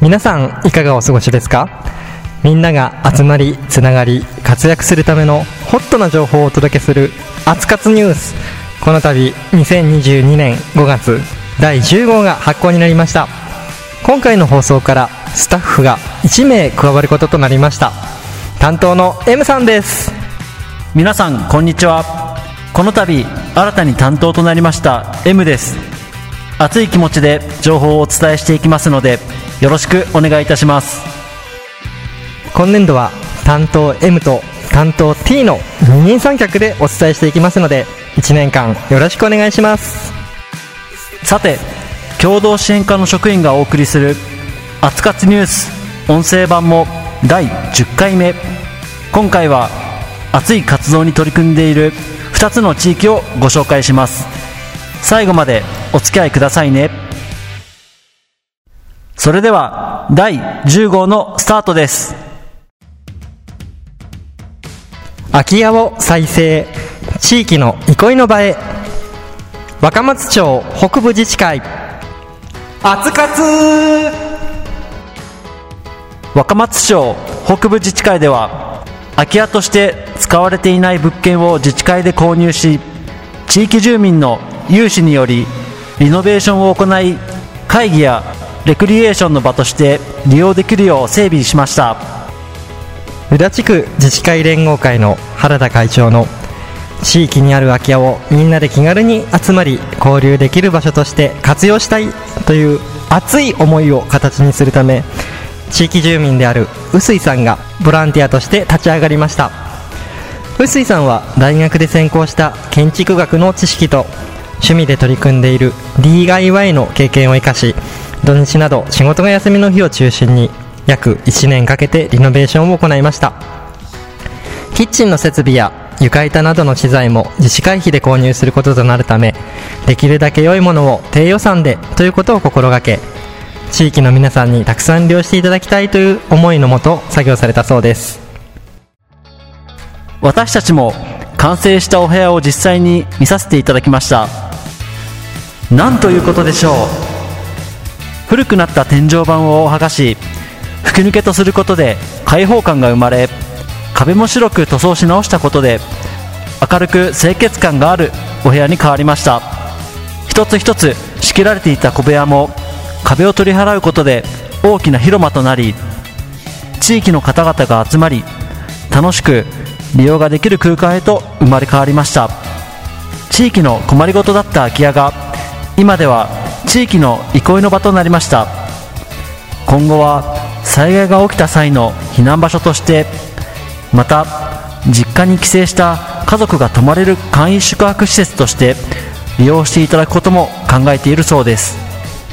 皆さんいかがお過ごしですか？みんなが集まりつながり活躍するためのホットな情報をお届けする熱活ニュース。この度2022年5月第10号が発行になりました。今回の放送からスタッフが1名加わることとなりました。担当の M さんです。 皆さんこんにちは。この度新たに担当となりました M です。熱い気持ちで情報をお伝えしていきますのでよろしくお願いいたします。 今年度は担当 M と担当 T の二人三脚でお伝えしていきますので1年間よろしくお願いします。 さて、共同支援課の職員がお送りする熱活ニュース音声版も第10回目。今回は熱い活動に取り組んでいる2つの地域をご紹介します。最後までお付き合いくださいね。それでは第10号のスタートです。 空き家を再生、地域の憩いの場へ。若松町北部自治会熱活。 若松町北部自治会では空き家として使われていない物件を自治会で購入し、地域住民の有志によりリノベーションを行い、会議やレクリエーションの場として利用できるよう整備しました。 宇田地区自治会連合会の原田会長の地域にある空き家をみんなで気軽に集まり交流できる場所として活用したいという熱い思いを形にするため、地域住民である臼井さんがボランティアとして立ち上がりました。臼井さんは大学で専攻した建築学の知識と趣味で取り組んでいる DIY の経験を生かし、土日など仕事が休みの日を中心に約1年かけてリノベーションを行いました。キッチンの設備や床板などの資材も自治会費で購入することとなるため、できるだけ良いものを低予算でということを心がけ、地域の皆さんにたくさん利用していただきたいという思いのもと作業されたそうです。 私たちも完成したお部屋を実際に見させていただきました。なんということでしょう。古くなった天井板を剥がし吹き抜けとすることで開放感が生まれ、壁も白く塗装し直したことで明るく清潔感があるお部屋に変わりました。一つ一つ仕切られていた小部屋も壁を取り払うことで大きな広間となり、地域の方々が集まり楽しく利用ができる空間へと生まれ変わりました。地域の困りごとだった空き家が今では地域の憩いの場となりました。今後は災害が起きた際の避難場所として、また実家に帰省した家族が泊まれる簡易宿泊施設として利用していただくことも考えているそうです。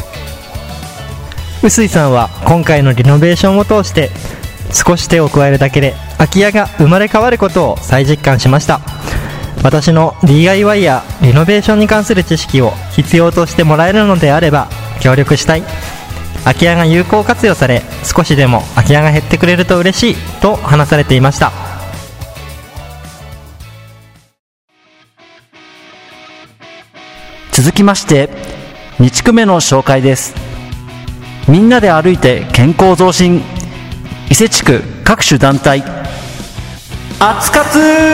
臼井さんは今回のリノベーションを通して少し手を加えるだけで空き家が生まれ変わることを再実感しました。私の DIY やリノベーションに関する知識を必要としてもらえるのであれば協力したい。空き家が有効活用され少しでも空き家が減ってくれると嬉しいと話されていました。 続きまして2地区目の紹介です。みんなで歩いて健康増進、伊勢地区各種団体熱活。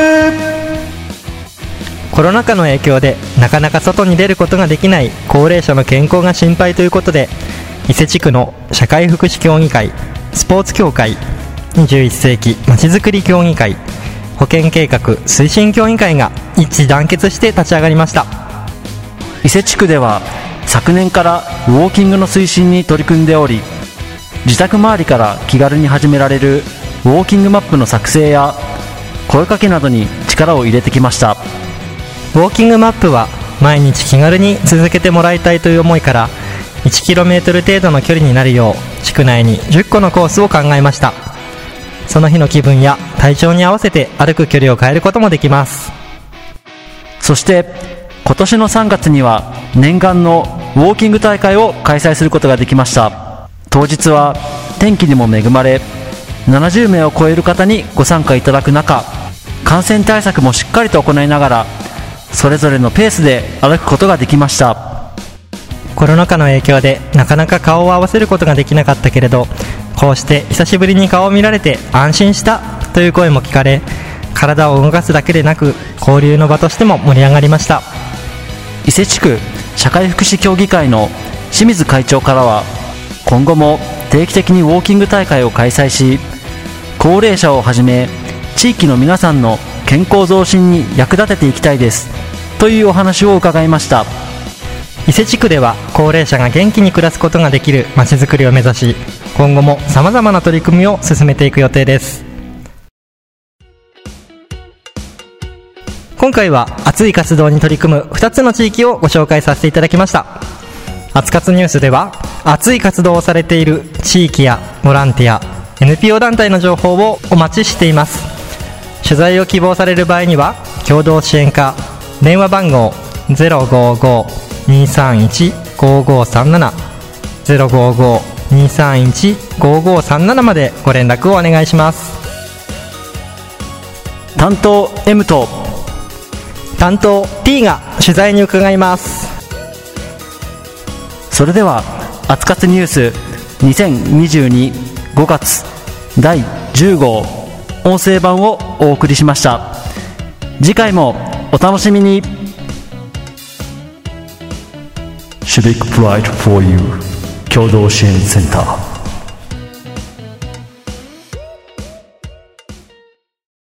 コロナ禍の影響でなかなか外に出ることができない高齢者の健康が心配ということで、伊勢地区の社会福祉協議会、スポーツ協会、21世紀まちづくり協議会、保健計画推進協議会が一致団結して立ち上がりました。 伊勢地区では昨年からウォーキングの推進に取り組んでおり、自宅周りから気軽に始められるウォーキングマップの作成や声かけなどに力を入れてきました。 ウォーキングマップは毎日気軽に続けてもらいたいという思いから 1km 程度の距離になるよう地区内に10個のコースを考えました。その日の気分や体調に合わせて歩く距離を変えることもできます。 そして今年の3月には念願のウォーキング大会を開催することができました。当日は天気にも恵まれ70名を超える方にご参加いただく中、感染対策もしっかりと行いながらそれぞれのペースで歩くことができました。 コロナ禍の影響でなかなか顔を合わせることができなかったけれど、こうして久しぶりに顔を見られて安心したという声も聞かれ、体を動かすだけでなく交流の場としても盛り上がりました。 伊勢地区社会福祉協議会の清水会長からは、今後も定期的にウォーキング大会を開催し、高齢者をはじめ地域の皆さんの健康増進に役立てていきたいですというお話を伺いました。 伊勢地区では高齢者が元気に暮らすことができるまちづくりを目指し、今後もさまざまな取り組みを進めていく予定です。今回は熱い活動に取り組む2つの地域をご紹介させていただきました。熱活ニュースでは熱い活動をされている地域やボランティア、NPO 団体の情報をお待ちしています。取材を希望される場合には共同支援課電話番号 055-231-5537 055-231-5537 までご連絡をお願いします。 担当 M と担当 T が取材に伺います。 それでは熱活ニュース2022 5月第10号音声版をお送りしました。次回もお楽しみに。 Civic Pride for You 共同支援センター